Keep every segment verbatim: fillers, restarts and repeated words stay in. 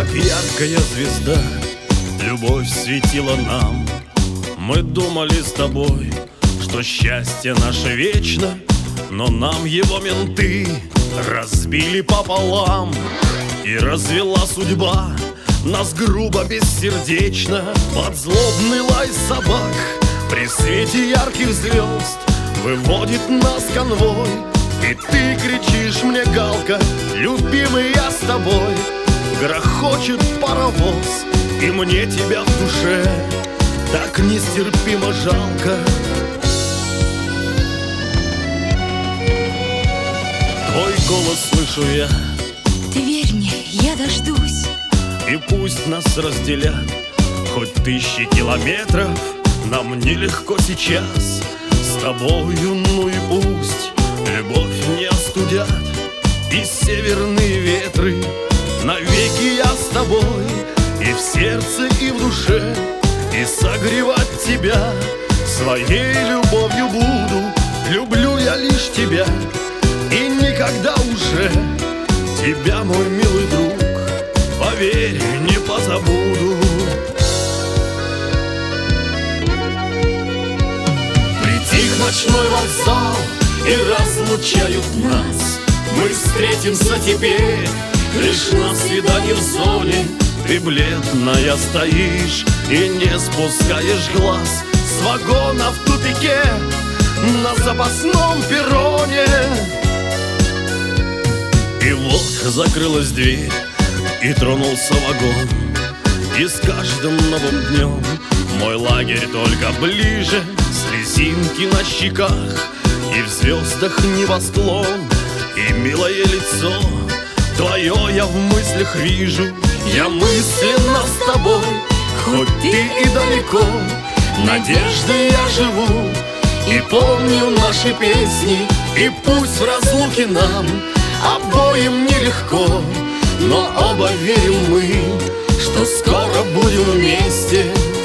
яркая звезда, любовь светила нам. Мы думали с тобой, что счастье наше вечно, но нам его менты разбили пополам. И развела судьба нас грубо, бессердечно, под злобный лай собак. При свете ярких звезд выводит нас конвой, и ты кричишь мне, Галка: любимый, я с тобой. Грохочет паровоз, и мне тебя в душе так нестерпимо жалко. Твой голос слышу я: ты верь мне, я дождусь. И пусть нас разделят хоть тысячи километров, нам нелегко сейчас с тобою, ну и пусть любовь не остудят и северные ветры. Навеки я с тобой и в сердце, и в душе, и согревать тебя своей любовью буду. Люблю я лишь тебя и никогда уже тебя, мой милый друг, поверь, не позабуду. Притих ночной вокзал, и разлучают нас. Мы встретимся теперь лишь на свидании в зоне. Ты бледная стоишь и не спускаешь глаз с вагона в тупике на запасном перроне. И вот закрылась дверь, и тронулся вагон, и с каждым новым днем мой лагерь только ближе. Слезинки на щеках, и в звездах небосклон, и милое лицо твое я в мыслях вижу. Я мысленно с тобой, хоть ты и далеко, надеждой я живу и помню наши песни. И пусть в разлуке нам обоим нелегко, но оба верим мы, что скоро будем вместе.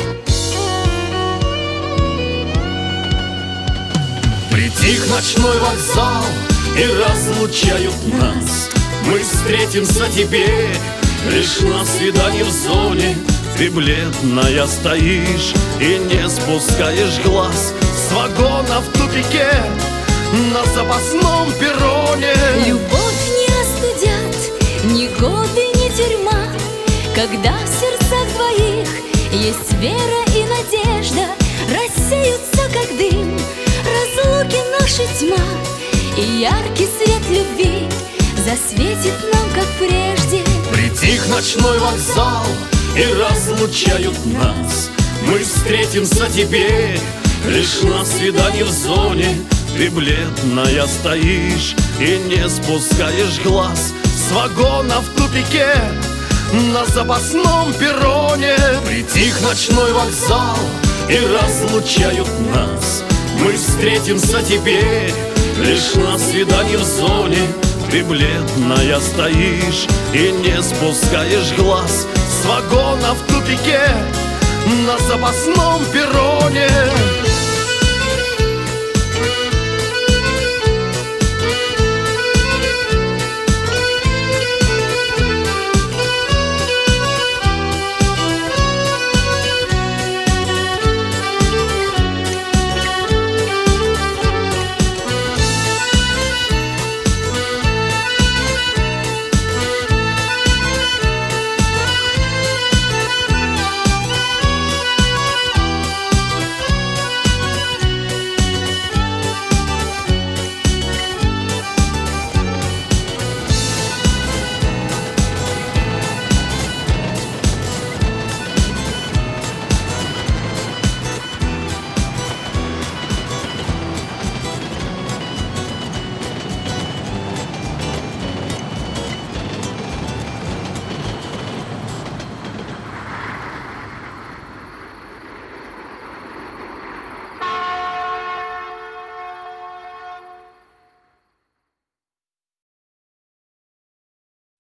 Притих ночной вокзал, и разлучают нас. Мы встретимся теперь лишь на свидании в зоне. Ты бледная стоишь и не спускаешь глаз с вагона в тупике на запасном перроне. Любовь не остудят ни годы, ни тюрьма, когда в сердцах двоих есть вера и надежда. Рассеются, как дым, разлуки наши тьма, и яркий свет любви засветит нам, как прежде. Притих ночной вокзал, и разлучают нас. Мы встретимся теперь лишь на свидании в зоне. Ты бледная стоишь и не спускаешь глаз с вагона в тупике на запасном перроне. Притих ночной вокзал, и разлучают нас. Мы встретимся теперь лишь на свидании в зоне. Ты бледная стоишь и не спускаешь глаз с вагона в тупике на запасном перроне.